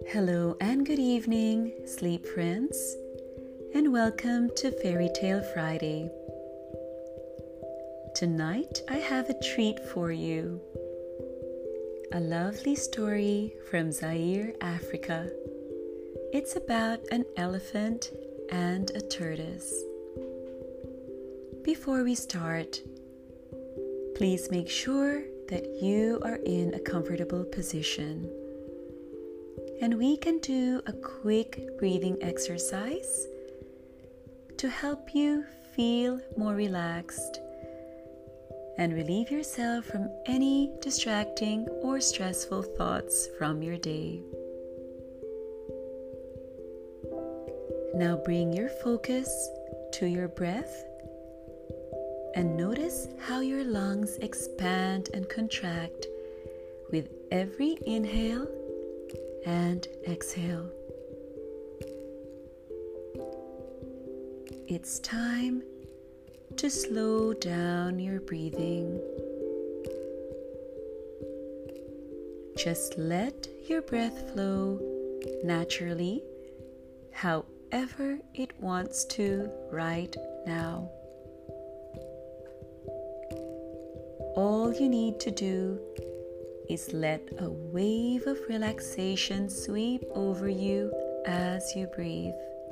Hello and good evening, sleep friends, and welcome to Fairy Tale Friday. Tonight I have a treat for you. A lovely story from Zaire, Africa. It's about an elephant and a tortoise. Before we start, please make sure that you are in a comfortable position. And we can do a quick breathing exercise to help you feel more relaxed and relieve yourself from any distracting or stressful thoughts from your day. Now bring your focus to your breath and notice how your lungs expand and contract with every inhale and exhale. It's time to slow down your breathing. Just let your breath flow naturally, however it wants to right now. All you need to do is let a wave of relaxation sweep over you as you breathe.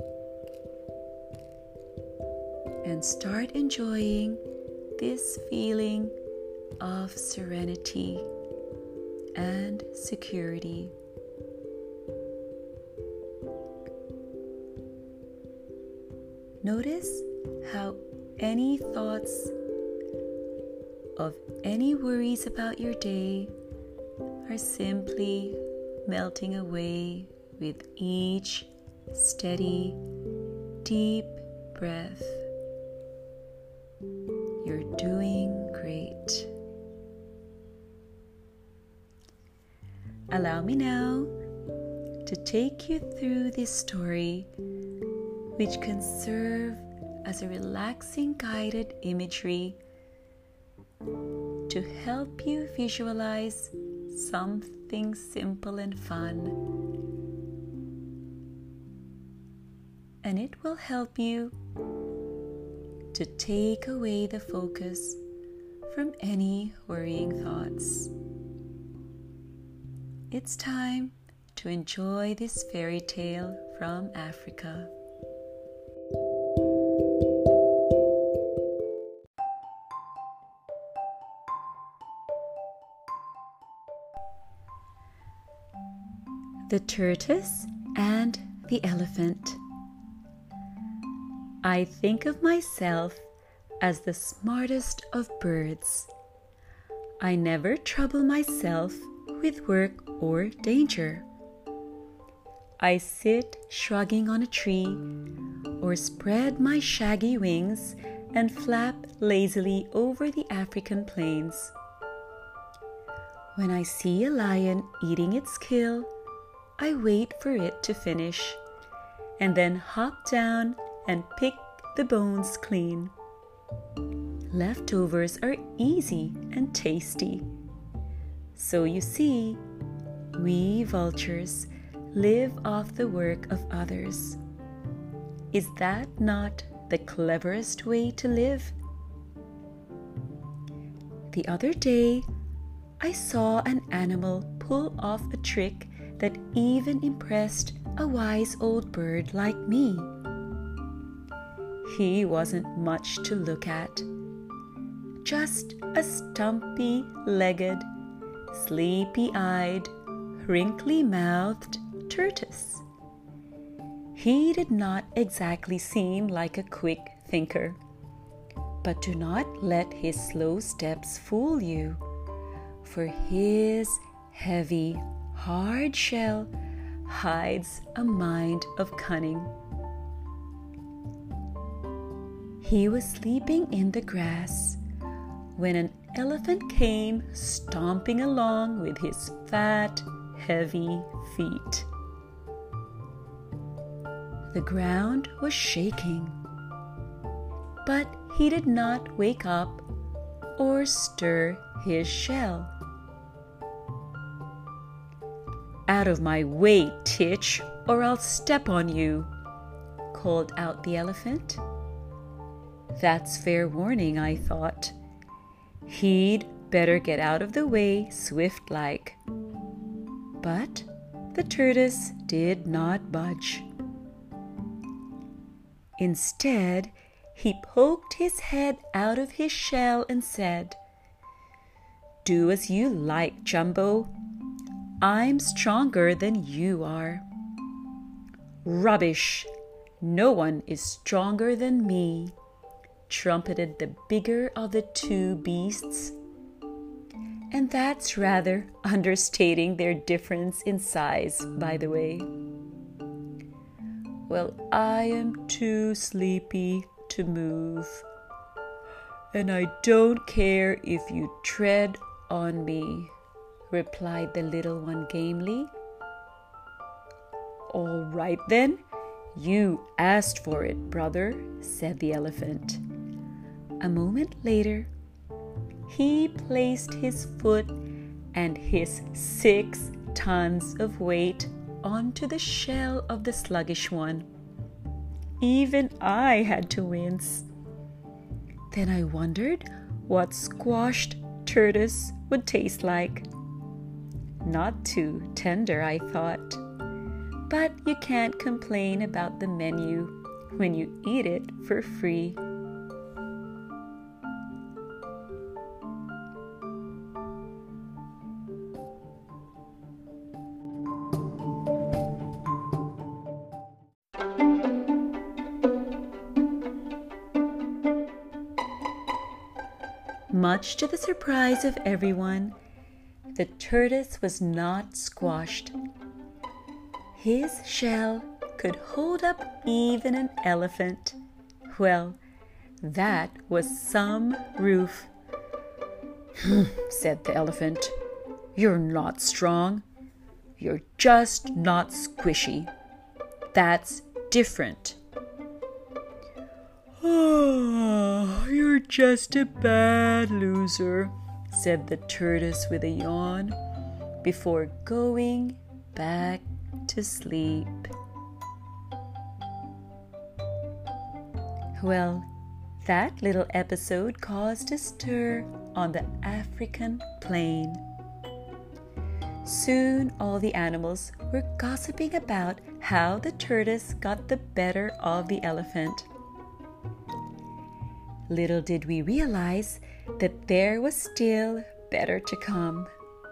And start enjoying this feeling of serenity and security. Notice how any thoughts of any worries about your day are simply melting away with each steady, deep breath. You're doing great. Allow me now to take you through this story, which can serve as a relaxing guided imagery to help you visualize something simple and fun. And it will help you to take away the focus from any worrying thoughts. It's time to enjoy this fairy tale from Africa. The Tortoise and the Elephant. I think of myself as the smartest of birds. I never trouble myself with work or danger. I sit shrugging on a tree or spread my shaggy wings and flap lazily over the African plains. When I see a lion eating its kill, I wait for it to finish and then hop down and pick the bones clean. Leftovers are easy and tasty. So you see, we vultures live off the work of others. Is that not the cleverest way to live? The other day, I saw an animal pull off a trick that even impressed a wise old bird like me. He wasn't much to look at, just a stumpy-legged, sleepy-eyed, wrinkly-mouthed tortoise. He did not exactly seem like a quick thinker, but do not let his slow steps fool you, for his heavy, hard shell hides a mind of cunning. He was sleeping in the grass when an elephant came stomping along with his fat, heavy feet. The ground was shaking, but he did not wake up or stir his shell. "Out of my way, Titch, or I'll step on you," called out the elephant. That's fair warning, I thought. He'd better get out of the way swift-like. But the tortoise did not budge. Instead, he poked his head out of his shell and said, "Do as you like, Jumbo. I'm stronger than you are." "Rubbish! No one is stronger than me," trumpeted the bigger of the two beasts. And that's rather understating their difference in size, by the way. "Well, I am too sleepy to move, and I don't care if you tread on me," replied the little one gamely. "All right then, you asked for it, brother," said the elephant. A moment later, he placed his foot and his 6 tons of weight onto the shell of the sluggish one. Even I had to wince. Then I wondered what squashed tortoise would taste like. Not too tender, I thought. But you can't complain about the menu when you eat it for free. Much to the surprise of everyone, the tortoise was not squashed. His shell could hold up even an elephant. Well, that was some roof. Said the elephant. "You're not strong. You're just not squishy. That's different." "Oh, you're just a bad loser," said the tortoise with a yawn, before going back to sleep. Well, that little episode caused a stir on the African plain. Soon all the animals were gossiping about how the tortoise got the better of the elephant. Little did we realize that there was still better to come.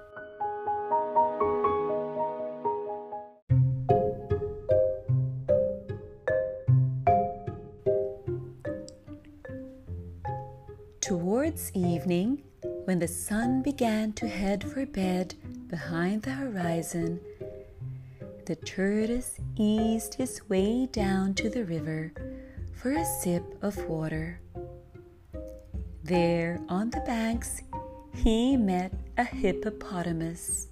Towards evening, when the sun began to head for bed behind the horizon, the tortoise eased his way down to the river for a sip of water. There on the banks, he met a hippopotamus.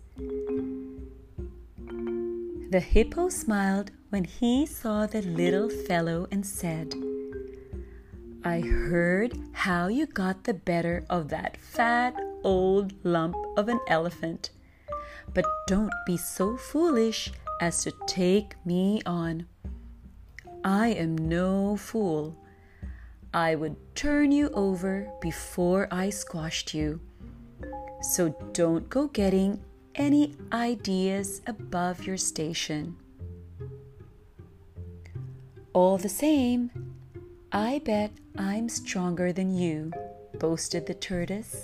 The hippo smiled when he saw the little fellow and said, "I heard how you got the better of that fat old lump of an elephant, but don't be so foolish as to take me on. I am no fool. I would turn you over before I squashed you. So don't go getting any ideas above your station." "All the same, I bet I'm stronger than you," boasted the tortoise.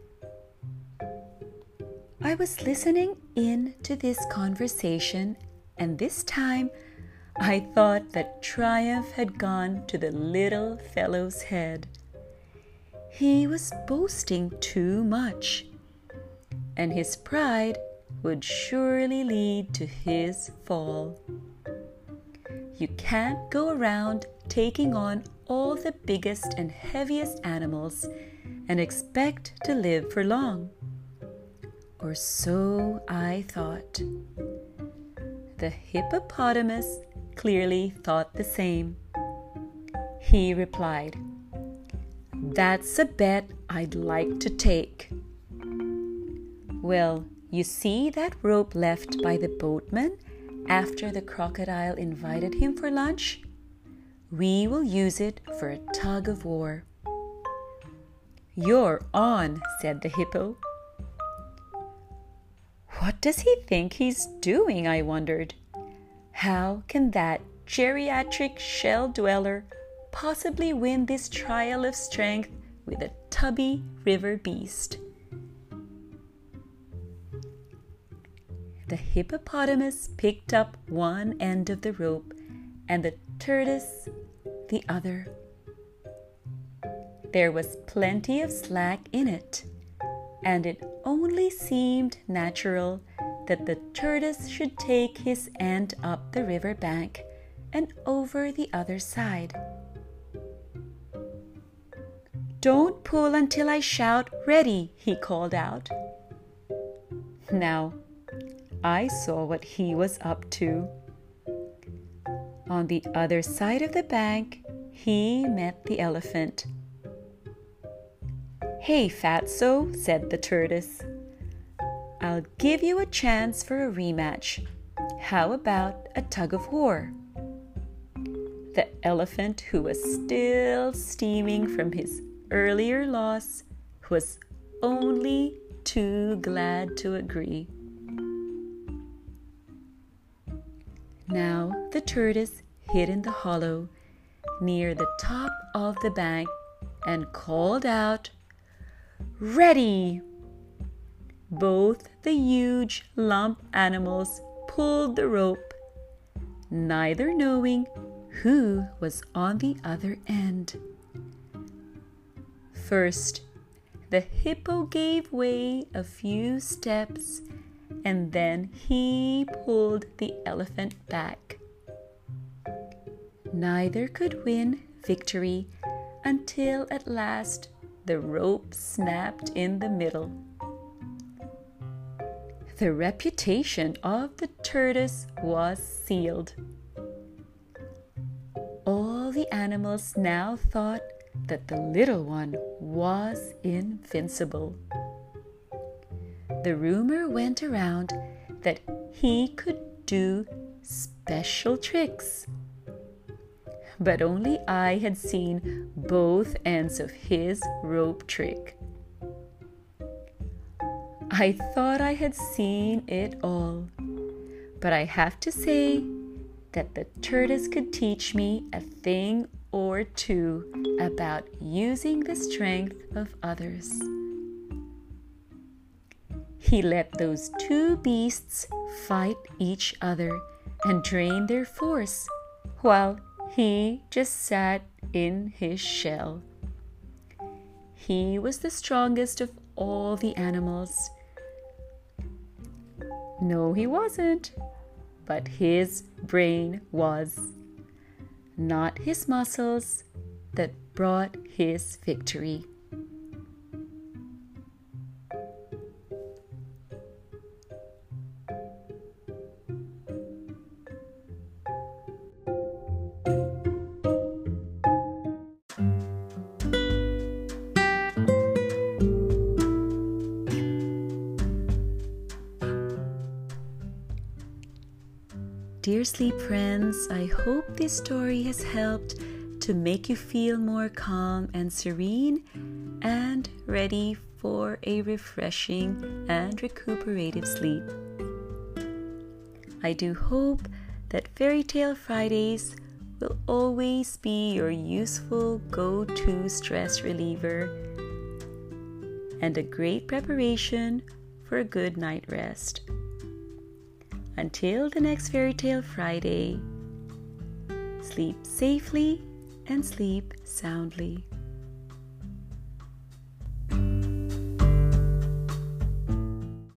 I was listening in to this conversation, and this time I thought that triumph had gone to the little fellow's head. He was boasting too much, and his pride would surely lead to his fall. You can't go around taking on all the biggest and heaviest animals and expect to live for long. Or so I thought. The hippopotamus clearly thought the same. He replied, "That's a bet I'd like to take." "Well, You see that rope left by the boatman after the crocodile invited him for lunch? We will use it for a tug of war." "You're on," said the hippo. What does he think he's doing, I wondered. How can that geriatric shell dweller possibly win this trial of strength with a tubby river beast? The hippopotamus picked up one end of the rope and the tortoise the other. There was plenty of slack in it, and it only seemed natural that the tortoise should take his end up the river bank and over the other side. "Don't pull until I shout 'ready,'" he called out. Now, I saw what he was up to. On the other side of the bank, he met the elephant. "Hey, Fatso," said the tortoise. "I'll give you a chance for a rematch. How about a tug of war?" The elephant, who was still steaming from his earlier loss, was only too glad to agree. Now the tortoise hid in the hollow near the top of the bank and called out, "Ready!" Both the huge lump animals pulled the rope, neither knowing who was on the other end. First, the hippo gave way a few steps, and then he pulled the elephant back. Neither could win victory until at last the rope snapped in the middle. The reputation of the tortoise was sealed. All the animals now thought that the little one was invincible. The rumor went around that he could do special tricks, but only I had seen both ends of his rope trick. I thought I had seen it all, but I have to say that the tortoise could teach me a thing or two about using the strength of others. He let those two beasts fight each other and drain their force, while he just sat in his shell. He was the strongest of all the animals. No, he wasn't, but his brain was, not his muscles, that brought his victory. Dear sleep friends, I hope this story has helped to make you feel more calm and serene and ready for a refreshing and recuperative sleep. I do hope that Fairy Tale Fridays will always be your useful go-to stress reliever and a great preparation for a good night rest. Until the next Fairy Tale Friday, sleep safely and sleep soundly.